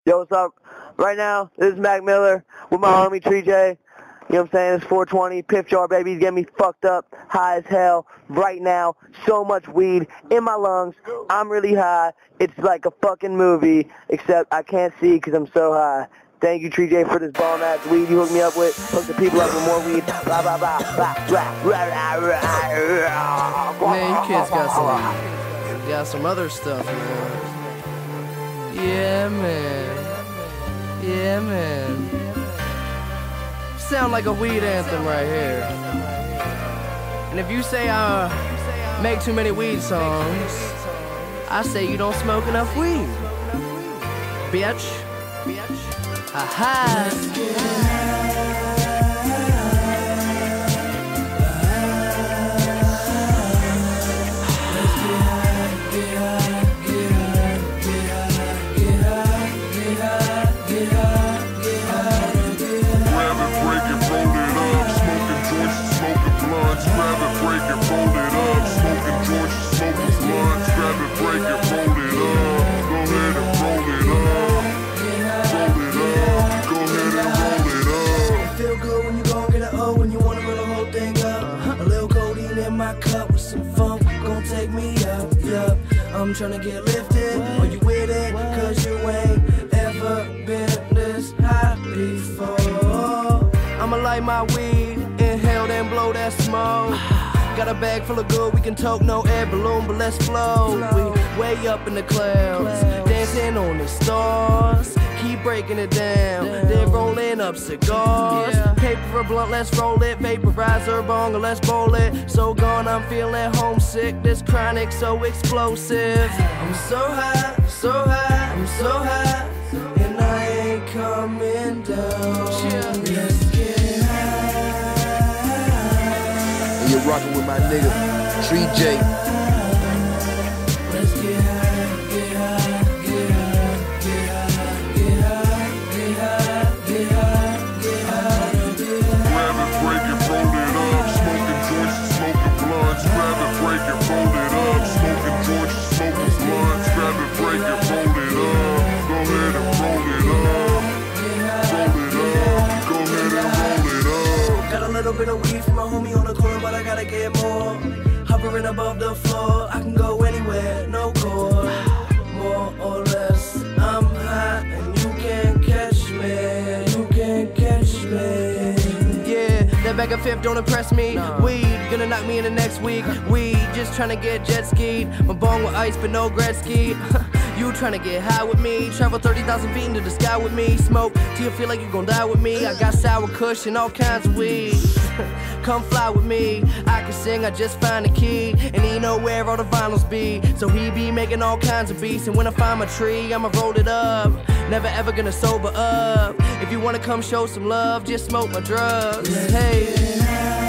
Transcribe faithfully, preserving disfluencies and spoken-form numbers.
Yo, what's up? Right now, this is Mac Miller with my homie Tree J. You know what I'm saying? It's four twenty, Piff Jar, baby. He's getting me fucked up, high as hell. Right now, so much weed in my lungs. I'm really high. It's like a fucking movie, except I can't see because I'm so high. Thank you, Tree J, for this bomb-ass weed you hooked me up with. Hook the people up with more weed. Blah, blah, blah, blah, blah, blah, blah. Man, you kids got some, got some other stuff, man. Yeah, man. Yeah, man. Sound like a weed anthem right here. And if you say I uh, make too many weed songs, I say you don't smoke enough weed. Bitch. Aha. I'm tryna get lifted, are you with it? Cause you ain't ever been this high before. I'ma light my weed, inhale then blow that smoke. Got a bag full of good, we can tote, no air balloon, but let's float. We way up in the clouds, dancing on the stars. Keep breaking it down, then rolling up cigars. Paper for blunt, let's roll it. Vaporizer, bong, let's bowl it. So gone, I'm feeling homesick. This chronic, so explosive. I'm so high, so high, I'm so high, and I ain't coming down. Let's get high. And you're rocking with my nigga, Tree J. Let's get high, get high. Bit of weed from my homie on the corner, but I gotta get more. Hovering above the floor, I can go anywhere, no cord. More or less, I'm high and you can't catch me. You can't catch me. Yeah, that bag of fifth don't impress me. Weed, gonna knock me in the next week. Weed, just tryna get jet skied. My bong with ice, but no Gretzky. You tryna get high with me, travel thirty thousand feet into the sky with me. Smoke till you feel like you gon' die with me. I got sour kush and all kinds of weed. Come fly with me, I can sing, I just find the key. And he know where all the vinyls be, so he be making all kinds of beats. And when I find my tree, I'ma roll it up. Never ever gonna sober up. If you wanna come show some love, just smoke my drugs. Hey.